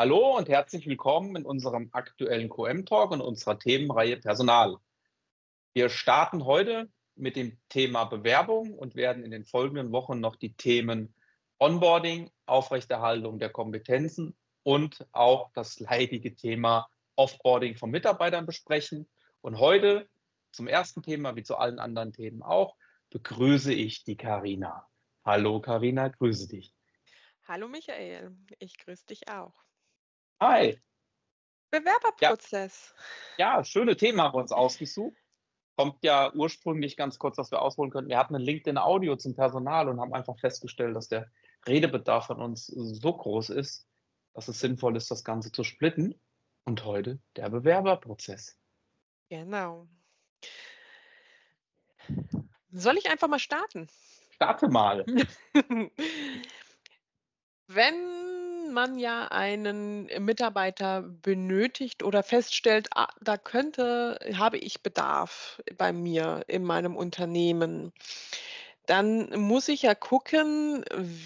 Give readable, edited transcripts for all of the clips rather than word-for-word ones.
Hallo und herzlich willkommen in unserem aktuellen QM-Talk und unserer Themenreihe Personal. Wir starten heute mit dem Thema Bewerbung und werden in den folgenden Wochen noch die Themen Onboarding, Aufrechterhaltung der Kompetenzen und auch das leidige Thema Offboarding von Mitarbeitern besprechen. Und heute zum ersten Thema, wie zu allen anderen Themen auch, begrüße ich die Karina. Hallo Karina, grüße dich. Hallo Michael, ich grüße dich auch. Hi. Ja, Bewerberprozess. ja, schöne Themen haben wir uns ausgesucht. Kommt ja ursprünglich ganz kurz, dass wir ausholen könnten. Wir hatten ein LinkedIn-Audio zum Personal und haben einfach festgestellt, dass der Redebedarf von uns so groß ist, dass es sinnvoll ist, das Ganze zu splitten. Und heute der Bewerberprozess. Genau. Soll ich einfach mal starten? Starte mal. Wenn man ja einen Mitarbeiter benötigt oder feststellt, da habe ich Bedarf bei mir in meinem Unternehmen, dann muss ich ja gucken,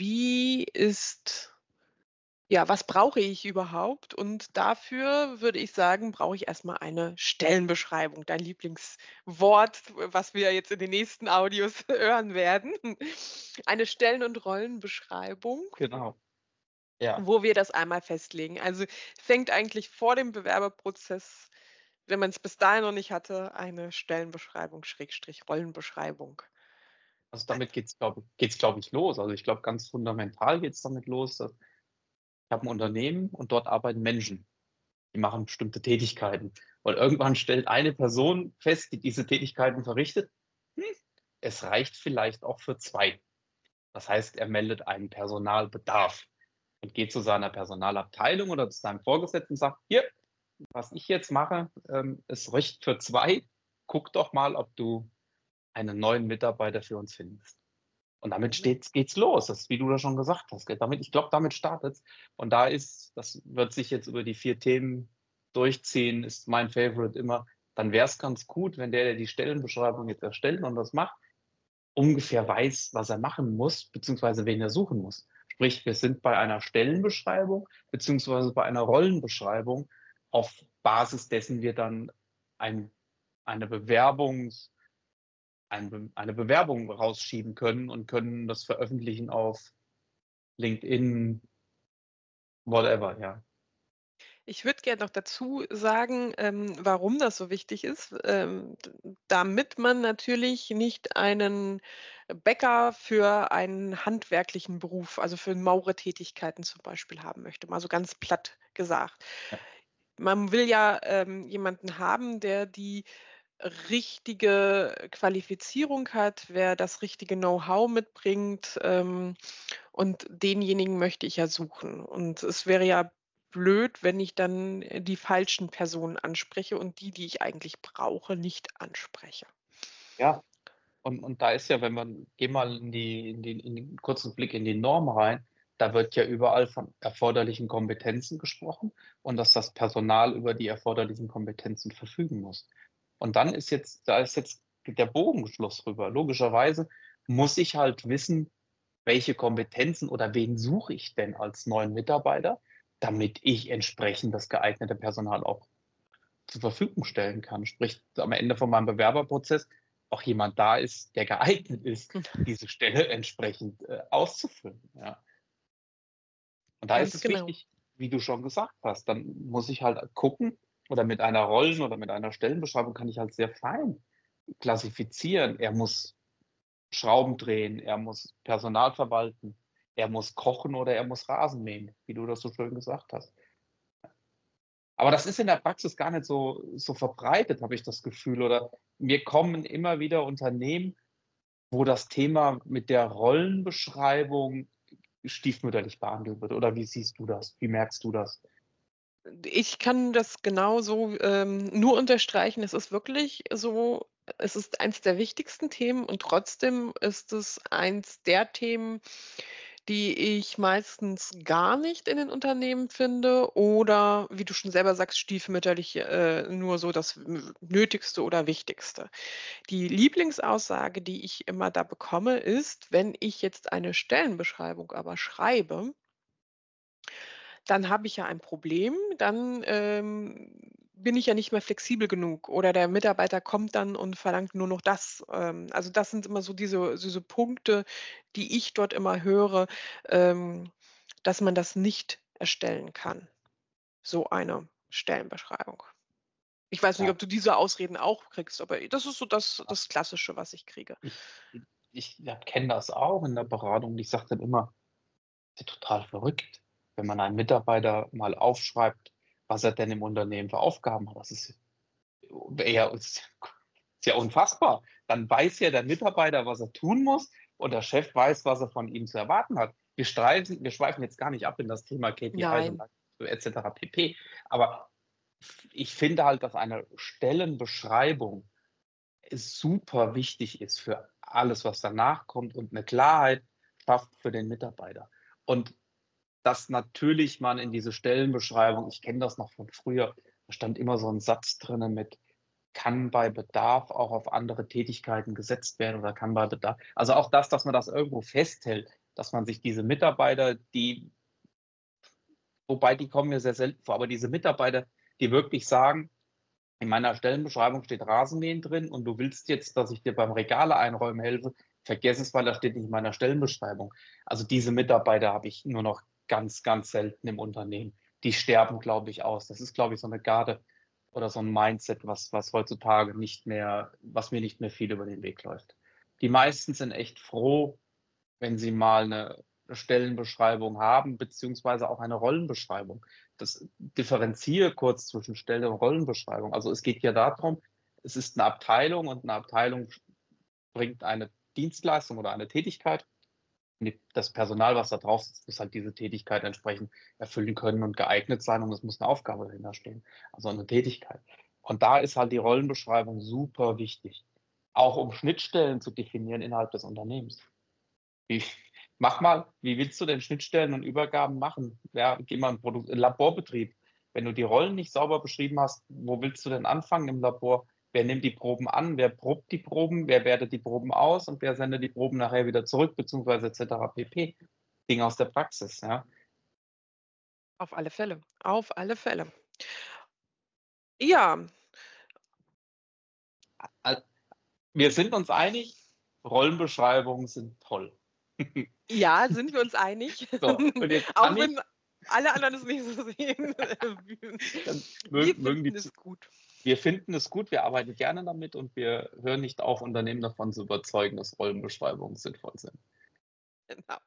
was brauche ich überhaupt? Und dafür würde ich sagen, brauche ich erst mal eine Stellenbeschreibung, dein Lieblingswort, was wir jetzt in den nächsten Audios hören werden. Eine Stellen und Rollenbeschreibung, Genau. Ja. wo wir das einmal festlegen. Also, fängt eigentlich vor dem Bewerberprozess, wenn man es bis dahin noch nicht hatte, eine Stellenbeschreibung Schrägstrich Rollenbeschreibung Also an. damit geht's, glaube ich, los. Also ich glaube, ganz fundamental geht es damit los, dass ich habe ein Unternehmen und dort arbeiten Menschen. Die machen bestimmte Tätigkeiten. Und irgendwann stellt eine Person fest, die diese Tätigkeiten verrichtet, hm, es reicht vielleicht auch für zwei. Das heißt, er meldet einen Personalbedarf und geht zu seiner Personalabteilung oder zu seinem Vorgesetzten und sagt, hier, was ich jetzt mache, es reicht für zwei. Guck doch mal, ob du einen neuen Mitarbeiter für uns findest. Und damit geht's los. Das ist, wie du das schon gesagt hast. Ich glaube, damit startet's. Und das wird sich jetzt über die 4 Themen durchziehen, ist mein Favorite immer. Dann wäre es ganz gut, wenn der die Stellenbeschreibung jetzt erstellt und das macht, ungefähr weiß, was er machen muss, beziehungsweise wen er suchen muss. Sprich, wir sind bei einer Stellenbeschreibung, beziehungsweise bei einer Rollenbeschreibung, auf Basis dessen wir dann ein, eine eine Bewerbung rausschieben können und können das veröffentlichen auf LinkedIn, whatever, ja. Ich würde gerne noch dazu sagen, warum das so wichtig ist, damit man natürlich nicht einen Bäcker für einen handwerklichen Beruf, also für Maurertätigkeiten zum Beispiel haben möchte, mal so ganz platt gesagt. Ja, Man will ja, jemanden haben, der die richtige Qualifizierung hat, wer das richtige Know-how mitbringt, und denjenigen möchte ich ja suchen. Und es wäre ja blöd, wenn ich dann die falschen Personen anspreche und die ich eigentlich brauche, nicht anspreche. ja. Und da ist ja, wenn man geh mal in den kurzen Blick in die Norm rein, da wird ja überall von erforderlichen Kompetenzen gesprochen und dass das Personal über die erforderlichen Kompetenzen verfügen muss. Und dann ist jetzt der Bogenschluss rüber. Logischerweise muss ich halt wissen, welche Kompetenzen oder wen suche ich denn als neuen Mitarbeiter, damit ich entsprechend das geeignete Personal auch zur Verfügung stellen kann. Sprich, am Ende von meinem Bewerberprozess auch jemand da ist, der geeignet ist, diese Stelle entsprechend auszufüllen. Ja. Und da ist Ganz es genau. wichtig, wie du schon gesagt hast, dann muss ich halt gucken oder mit einer Rollen- oder mit einer Stellenbeschreibung kann ich halt sehr fein klassifizieren. Er muss Schrauben drehen, er muss Personal verwalten, er muss kochen oder er muss Rasen mähen, wie du das so schön gesagt hast. Aber das ist in der Praxis gar nicht so verbreitet, habe ich das Gefühl. Oder mir kommen immer wieder Unternehmen, wo das Thema mit der Rollenbeschreibung stiefmütterlich behandelt wird. Oder wie siehst du das? Wie merkst du das? Ich kann das genauso, nur unterstreichen. Es ist wirklich so, es ist eins der wichtigsten Themen und trotzdem ist es eins der Themen, die ich meistens gar nicht in den Unternehmen finde oder, wie du schon selber sagst, stiefmütterlich, nur so das Nötigste oder Wichtigste. Die Lieblingsaussage, die ich immer da bekomme, ist, wenn ich jetzt eine Stellenbeschreibung aber schreibe, dann habe ich ja ein Problem, dann, bin ich ja nicht mehr flexibel genug oder der Mitarbeiter kommt dann und verlangt nur noch das. Also, das sind immer so diese Punkte, die ich dort immer höre, ähm, dass man das nicht erstellen kann, so eine Stellenbeschreibung. Ich weiß nicht, Ja, ob du diese Ausreden auch kriegst, aber das ist so das Klassische, was ich kriege. ich ich ja, kenne das auch in der Beratung. Ich sage dann immer: „Ist ja total verrückt, wenn man einen Mitarbeiter mal aufschreibt, was er denn im Unternehmen für Aufgaben hat. Das ist ja unfassbar. Dann weiß ja der Mitarbeiter, was er tun muss und der Chef weiß, was er von ihm zu erwarten hat. Wir schweifen jetzt gar nicht ab in das Thema KPIs und Nein, et cetera pp. Aber ich finde halt, dass eine Stellenbeschreibung super wichtig ist für alles, was danach kommt und eine Klarheit schafft für den Mitarbeiter. Und dass natürlich man in diese Stellenbeschreibung, ich kenne das noch von früher, da stand immer so ein Satz drinnen mit: „Kann bei Bedarf auch auf andere Tätigkeiten gesetzt werden oder kann bei Bedarf“, also auch das, dass man das irgendwo festhält, dass man sich diese Mitarbeiter, die, wobei die kommen mir sehr selten vor, aber diese Mitarbeiter, die wirklich sagen: „In meiner Stellenbeschreibung steht Rasenmähen drin und du willst jetzt, dass ich dir beim Regale einräumen helfe, vergiss es, weil das steht nicht in meiner Stellenbeschreibung.“ Also, diese Mitarbeiter habe ich nur noch ganz, ganz selten im Unternehmen. Die sterben, glaube ich, aus. Das ist, glaube ich, so eine Garde oder so ein Mindset, was heutzutage nicht mehr, was mir nicht mehr viel über den Weg läuft. Die meisten sind echt froh, wenn sie mal eine Stellenbeschreibung haben, beziehungsweise auch eine Rollenbeschreibung. Das differenziere kurz zwischen Stelle und Rollenbeschreibung. Also, es geht ja darum, es ist eine Abteilung und eine Abteilung bringt eine Dienstleistung oder eine Tätigkeit. Und das Personal, was da drauf sitzt, muss halt diese Tätigkeit entsprechend erfüllen können und geeignet sein und es muss eine Aufgabe dahinter stehen, also eine Tätigkeit. Und da ist halt die Rollenbeschreibung super wichtig, auch um Schnittstellen zu definieren innerhalb des Unternehmens. Wie Mach mal, wie willst du denn Schnittstellen und Übergaben machen? Ja, geh mal in Laborbetrieb. Wenn du die Rollen nicht sauber beschrieben hast, wo willst du denn anfangen im Labor? Wer nimmt die Proben an? Wer probt die Proben? Wer wertet die Proben aus? Und wer sendet die Proben nachher wieder zurück, beziehungsweise et cetera pp. Dinge aus der Praxis, ja. auf alle Fälle, auf alle Fälle. Ja, Al Wir sind uns einig, Rollenbeschreibungen sind toll. ja, sind wir uns einig, So, und jetzt kann auch ich wenn alle anderen es nicht so sehen. dann Wir mögen finden die es gut. Wir finden es gut, wir arbeiten gerne damit und wir hören nicht auf, Unternehmen davon zu überzeugen, dass Rollenbeschreibungen sinnvoll sind. Genau.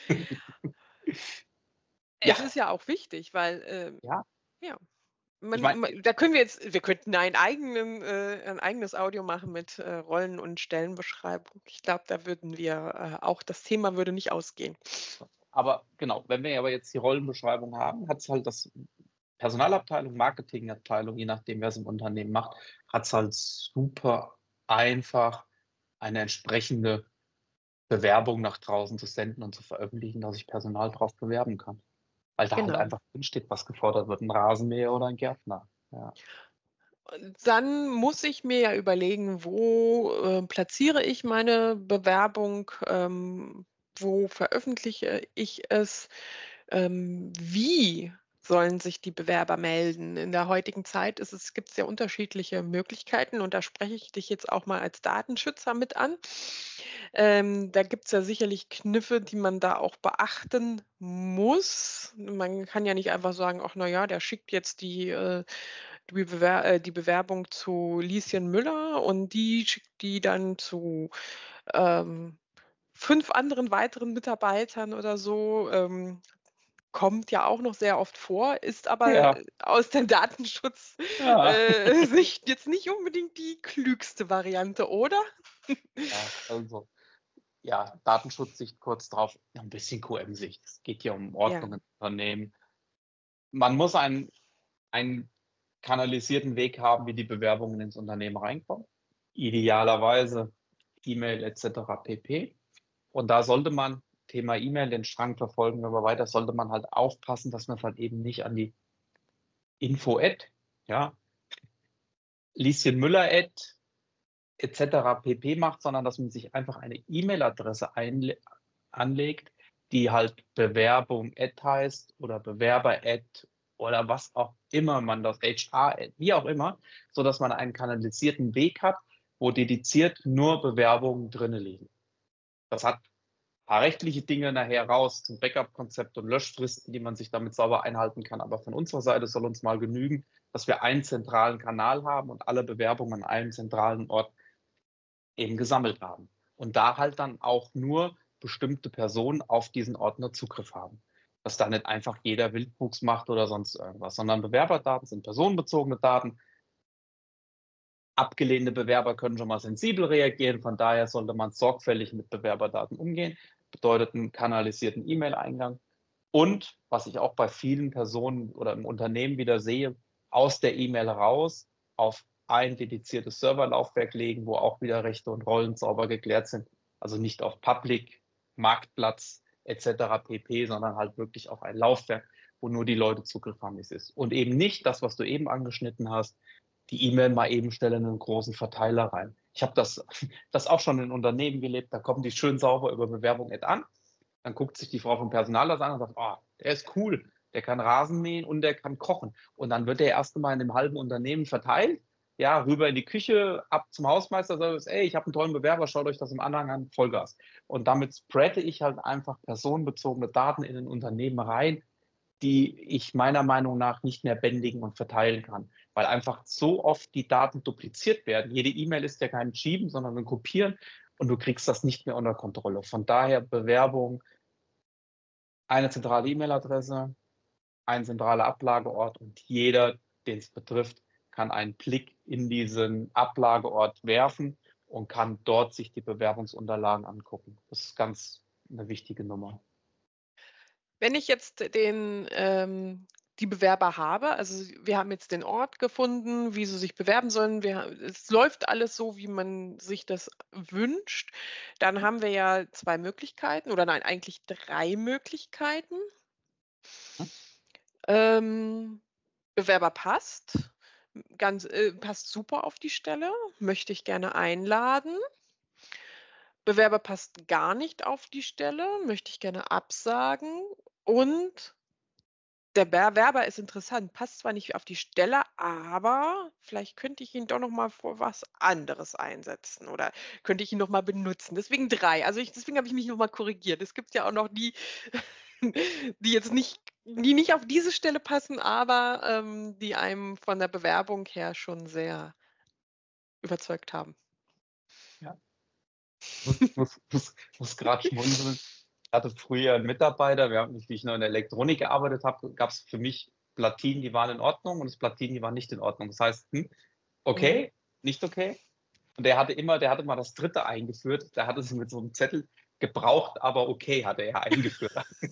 Es Ja, ist ja auch wichtig, weil, ja. ja, Ich meine, da wir könnten ein eigenes Audio machen mit, Rollen und Stellenbeschreibung. Ich glaube, da würden wir, auch das Thema würde nicht ausgehen. aber genau, wenn wir aber jetzt die Rollenbeschreibung haben, hat es halt das Personalabteilung, Marketingabteilung, je nachdem, wer es im Unternehmen macht, hat es halt super einfach, eine entsprechende Bewerbung nach draußen zu senden und zu veröffentlichen, dass sich Personal drauf bewerben kann. Weil da halt Genau. einfach drinsteht, was gefordert wird, 'n Rasenmäher oder ein Gärtner. Ja, Dann muss ich mir ja überlegen, wo, platziere ich meine Bewerbung, wo veröffentliche ich es, wie sollen sich die Bewerber melden? In der heutigen Zeit gibt es ja unterschiedliche Möglichkeiten und da spreche ich dich jetzt auch mal als Datenschützer mit an. Da gibt es ja sicherlich Kniffe, die man da auch beachten muss. Man kann ja nicht einfach sagen: „Ach na ja, der schickt jetzt die Bewerbung zu Lieschen Müller und die schickt die dann zu, ähm, 5 anderen weiteren Mitarbeitern oder so. Kommt ja auch noch sehr oft vor, ist aber ja, aus der Datenschutz ja. Sicht jetzt nicht unbedingt die klügste Variante, oder? Ja, also, ja, Datenschutzsicht kurz drauf, ja, 'n bisschen QM-Sicht. Es geht hier um Ja, Ordnung im Unternehmen. Man muss einen kanalisierten Weg haben, wie die Bewerbungen ins Unternehmen reinkommen. Idealerweise E-Mail et cetera pp. Und da sollte man, Thema E-Mail, den Strang verfolgen wir weiter, sollte man halt aufpassen, dass man's halt eben nicht an die Info at, ja, Lieschen Müller at et cetera pp. Macht, sondern dass man sich einfach eine E-Mail-Adresse anlegt, die halt Bewerbung heißt oder Bewerber oder was auch immer man das, HR, wie auch immer, sodass man einen kanalisierten Weg hat, wo dediziert nur Bewerbungen drinne liegen. Das hat ein paar rechtliche Dinge nachher raus zum Backup-Konzept und Löschfristen, die man sich damit sauber einhalten kann. Aber von unserer Seite soll uns mal genügen, dass wir einen zentralen Kanal haben und alle Bewerbungen an einem zentralen Ort eben gesammelt haben. Und da halt dann auch nur bestimmte Personen auf diesen Ordner Zugriff haben. Dass da nicht einfach jeder Wildwuchs macht oder sonst irgendwas, sondern Bewerberdaten sind personenbezogene Daten. Abgelehnte Bewerber können schon mal sensibel reagieren, von daher sollte man sorgfältig mit Bewerberdaten umgehen. Bedeutet einen kanalisierten E-Mail-Eingang. Und was ich auch bei vielen Personen oder im Unternehmen wieder sehe, aus der E-Mail raus auf ein dediziertes Serverlaufwerk legen, wo auch wieder Rechte und Rollen sauber geklärt sind. Also nicht auf Public, Marktplatz etc. pp., sondern halt wirklich auf ein Laufwerk, wo nur die Leute Zugriff haben, wie es ist. Und eben nicht das, was du eben angeschnitten hast, die E-Mail mal eben stellen in einen großen Verteiler rein. Ich habe das auch schon in Unternehmen gelebt, da kommen die schön sauber über Bewerbung an. Dann guckt sich die Frau vom Personal das an und sagt, oh, der ist cool, der kann Rasen mähen und der kann kochen. Und dann wird der erst mal in dem halben Unternehmen verteilt, ja, rüber in die Küche, ab zum Hausmeister, sagt, ey, ich habe einen tollen Bewerber, schaut euch das im Anhang an, Vollgas. Und damit spreade ich halt einfach personenbezogene Daten in ein Unternehmen rein, die ich meiner Meinung nach nicht mehr bändigen und verteilen kann, weil einfach so oft die Daten dupliziert werden. Jede E-Mail ist ja kein Schieben, sondern ein Kopieren und du kriegst das nicht mehr unter Kontrolle. Von daher Bewerbung, eine zentrale E-Mail-Adresse, ein zentraler Ablageort und jeder, den es betrifft, kann einen Blick in diesen Ablageort werfen und kann dort sich die Bewerbungsunterlagen angucken. Das ist ganz eine wichtige Nummer. Wenn ich jetzt die Bewerber habe, also wir haben jetzt den Ort gefunden, wie sie sich bewerben sollen. Es läuft alles so, wie man sich das wünscht. Dann haben wir ja 2 Möglichkeiten oder nein, eigentlich 3 Möglichkeiten. Ähm, Bewerber passt super auf die Stelle, möchte ich gerne einladen. Bewerber passt gar nicht auf die Stelle, möchte ich gerne absagen. Und der Bewerber ist interessant, passt zwar nicht auf die Stelle, aber vielleicht könnte ich ihn doch noch mal für was anderes einsetzen oder könnte ich ihn noch mal benutzen. Deswegen 3. Deswegen habe ich mich noch mal korrigiert. Es gibt ja auch noch die, die nicht auf diese Stelle passen, aber, die einem von der Bewerbung her schon sehr überzeugt haben. Ja. Muss gerade schmunzeln. Ich hatte früher einen Mitarbeiter, wie ich noch in der Elektronik gearbeitet habe, gab es für mich Platinen, die waren in Ordnung und es Platinen, die waren nicht in Ordnung. Das heißt, Mhm. okay, nicht okay. Und der hatte mal das dritte eingeführt. Der hatte es mit so einem Zettel gebraucht, aber okay, hatte er eingeführt.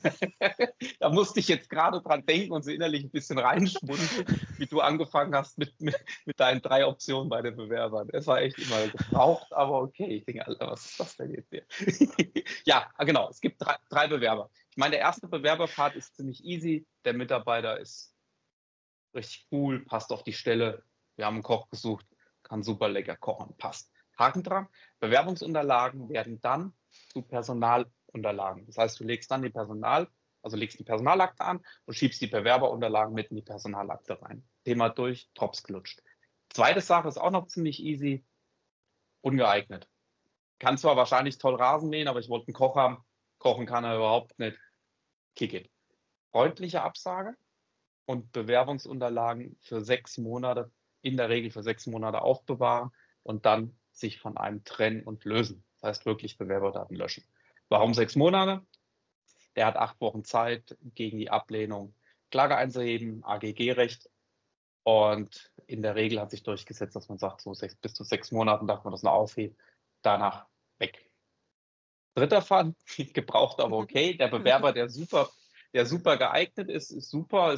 Da musste ich jetzt gerade dran denken und so innerlich ein bisschen reinschmunzeln, wie du angefangen hast mit deinen 3 Optionen bei den Bewerbern. Es war echt immer gebraucht, aber okay. Ich denke, Alter, was ist das denn jetzt hier? Ja, genau. Es gibt 3 Bewerber. Ich meine, der erste Bewerberpart ist ziemlich easy. Der Mitarbeiter ist richtig cool, passt auf die Stelle. Wir haben einen Koch gesucht, kann super lecker kochen, passt. Haken dran. Bewerbungsunterlagen werden dann zu Personalunterlagen. Das heißt, du legst dann legst die Personalakte an und schiebst die Bewerberunterlagen mit in die Personalakte rein. Thema durch, Drops gelutscht. Zweite Sache ist auch noch ziemlich easy, ungeeignet. Kann zwar wahrscheinlich toll Rasen mähen, aber ich wollte einen Koch haben. Kochen kann er überhaupt nicht. Kick it. Freundliche Absage und Bewerbungsunterlagen für 6 Monate, in der Regel für 6 Monate aufbewahren und dann sich von einem trennen und lösen. Das heißt wirklich Bewerberdaten löschen. Warum 6 Monate? Der hat 8 Wochen Zeit, gegen die Ablehnung Klage einzuheben, AGG-Recht. Und in der Regel hat sich durchgesetzt, dass man sagt, so bis zu 6 Monaten darf man das noch aufheben, danach weg. Dritter Fall, gebraucht aber okay. Der Bewerber, der super geeignet ist super,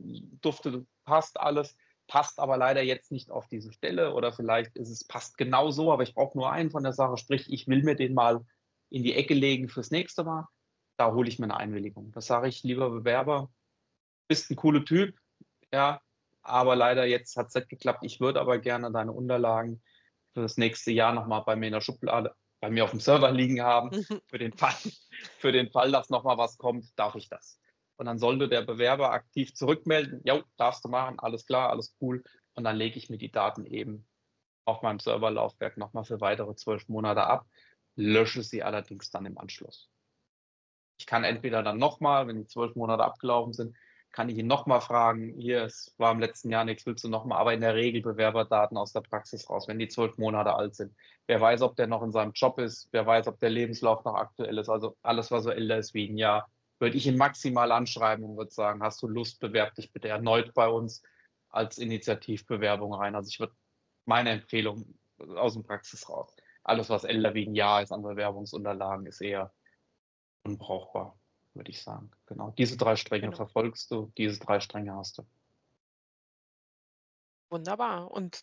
passt alles, passt aber leider jetzt nicht auf diese Stelle oder vielleicht passt genau so, aber ich brauche nur einen von der Sache, sprich, ich will mir den mal in die Ecke legen fürs nächste Mal. Da hole ich mir eine Einwilligung. Das sage ich, lieber Bewerber, bist ein cooler Typ, ja, aber leider jetzt hat es nicht geklappt. Ich würde aber gerne deine Unterlagen für das nächste Jahr nochmal bei mir in der Schublade bei mir auf dem Server liegen haben. Mhm. Für den Fall, für den Fall, dass noch mal was kommt, darf ich das. Und dann sollte der Bewerber aktiv zurückmelden: „Jo, darfst du machen, alles klar, alles cool.“ Und dann lege ich mir die Daten eben auf meinem Serverlaufwerk noch mal für weitere 12 Monate ab, lösche sie allerdings dann im Anschluss. Ich kann entweder dann noch mal, wenn die 12 Monate abgelaufen sind, kann ich ihn noch mal fragen: „Hier, es war im letzten Jahr nichts, willst du noch mal?“ Aber in der Regel Bewerberdaten aus der Praxis raus, wenn die 12 Monate alt sind. Wer weiß, ob der noch in seinem Job ist, wer weiß, ob der Lebenslauf noch aktuell ist. Also, alles, was so älter ist wie 'n Jahr, würde ich ihn maximal anschreiben und würde sagen: „Hast du Lust, bewerb dich bitte erneut bei uns als Initiativbewerbung rein.“ Also, ich würde meine Empfehlung aus dem Praxis raus. Alles, was älter wie 'n Jahr ist an Bewerbungsunterlagen, ist eher unbrauchbar, würde ich sagen. Genau. Diese 3 Stränge Genau. verfolgst du, diese 3 Stränge hast du. Wunderbar. Und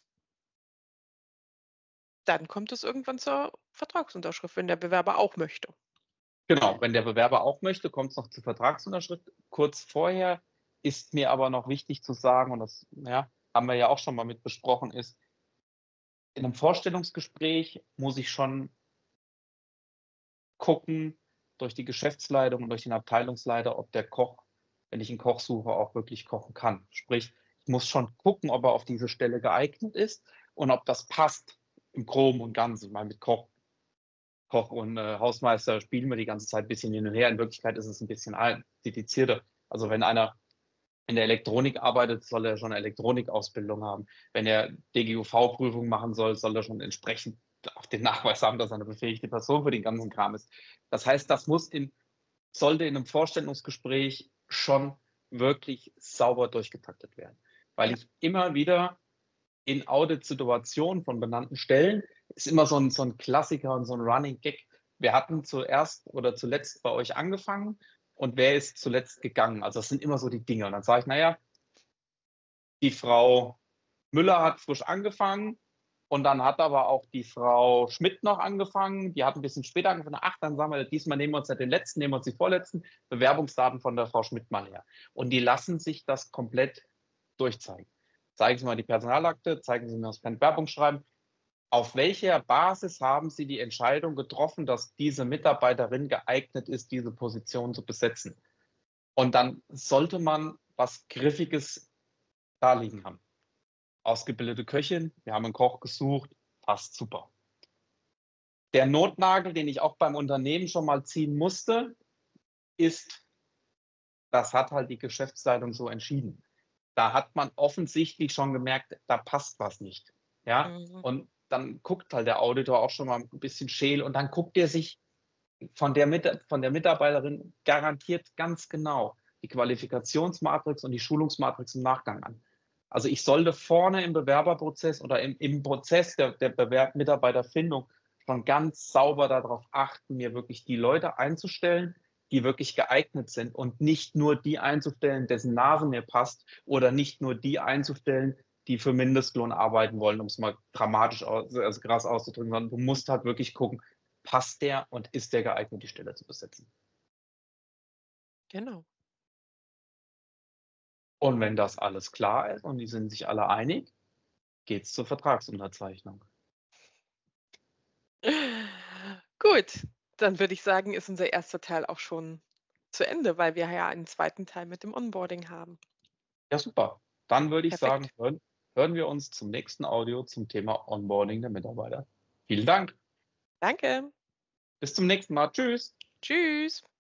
dann kommt es irgendwann zur Vertragsunterschrift, wenn der Bewerber auch möchte. Genau, wenn der Bewerber auch möchte, kommt es noch zur Vertragsunterschrift. Kurz vorher ist mir aber noch wichtig zu sagen, und das, ja, haben wir ja auch schon mal mit besprochen, ist, in 'nem Vorstellungsgespräch muss ich schon gucken durch die Geschäftsleitung und durch den Abteilungsleiter, ob der Koch, wenn ich 'n Koch suche, auch wirklich kochen kann. Sprich, ich muss schon gucken, ob er auf diese Stelle geeignet ist und ob das passt im Groben und Ganzen. Ich meine, mit Koch und, Hausmeister spielen wir die ganze Zeit ein bisschen hin und her. In Wirklichkeit ist es ein bisschen dedizierter. Also, wenn einer in der Elektronik arbeitet, soll er schon 'ne Elektronikausbildung haben. Wenn er DGUV-Prüfung machen soll, soll er schon entsprechend auch den Nachweis haben, dass er 'ne befähigte Person für den ganzen Kram ist. Das heißt, das sollte in 'nem Vorstellungsgespräch schon wirklich sauber durchgetaktet werden, weil Ja. ich immer wieder in Audit-Situationen von benannten Stellen ist immer so 'n Klassiker und so 'n Running Gag. Wir hatten zuerst oder zuletzt bei euch angefangen und wer ist zuletzt gegangen? Also, das sind immer so die Dinge. Und dann sage ich: „Na ja, die Frau Müller hat frisch angefangen und dann hat aber auch die Frau Schmidt noch angefangen. Die hat 'n bisschen später angefangen. Ach, dann sagen wir, diesmal nehmen wir uns nicht den letzten, nehmen wir uns die vorletzten Bewerbungsdaten von der Frau Schmidt mal her.“ Und die lassen sich das komplett durchzeigen. Zeigen Sie mal die Personalakte, zeigen Sie mir das Bewerbungsschreiben. Auf welcher Basis haben Sie die Entscheidung getroffen, dass diese Mitarbeiterin geeignet ist, diese Position zu besetzen? Und dann sollte man was Griffiges da liegen haben. Ausgebildete Köchin, wir haben einen Koch gesucht, passt super. Der Notnagel, den ich auch beim Unternehmen schon mal ziehen musste, ist, das hat halt die Geschäftsleitung so entschieden. Da hat man offensichtlich schon gemerkt, da passt was nicht, ja? Mhm. Und dann guckt halt der Auditor auch schon mal 'n bisschen scheel und dann guckt er sich von der Mitarbeiterin garantiert ganz genau die Qualifikationsmatrix und die Schulungsmatrix im Nachgang an. Also, ich sollte vorne im Bewerberprozess oder im Prozess der Mitarbeiterfindung schon ganz sauber darauf achten, mir wirklich die Leute einzustellen, die wirklich geeignet sind und nicht nur die einzustellen, dessen Nase mir passt oder nicht nur die einzustellen, die für Mindestlohn arbeiten wollen, um es mal dramatisch also krass auszudrücken, sondern du musst halt wirklich gucken, passt der und ist der geeignet, die Stelle zu besetzen? Genau. Und wenn das alles klar ist und die sind sich alle einig, geht's zur Vertragsunterzeichnung. Gut, dann würde ich sagen, ist unser erster Teil auch schon zu Ende, weil wir ja einen zweiten Teil mit dem Onboarding haben. Ja, super. Dann würde ich sagen, Perfekt. hören wir uns zum nächsten Audio zum Thema Onboarding der Mitarbeiter. Vielen Dank. Danke. Bis zum nächsten Mal. Tschüss. Tschüss.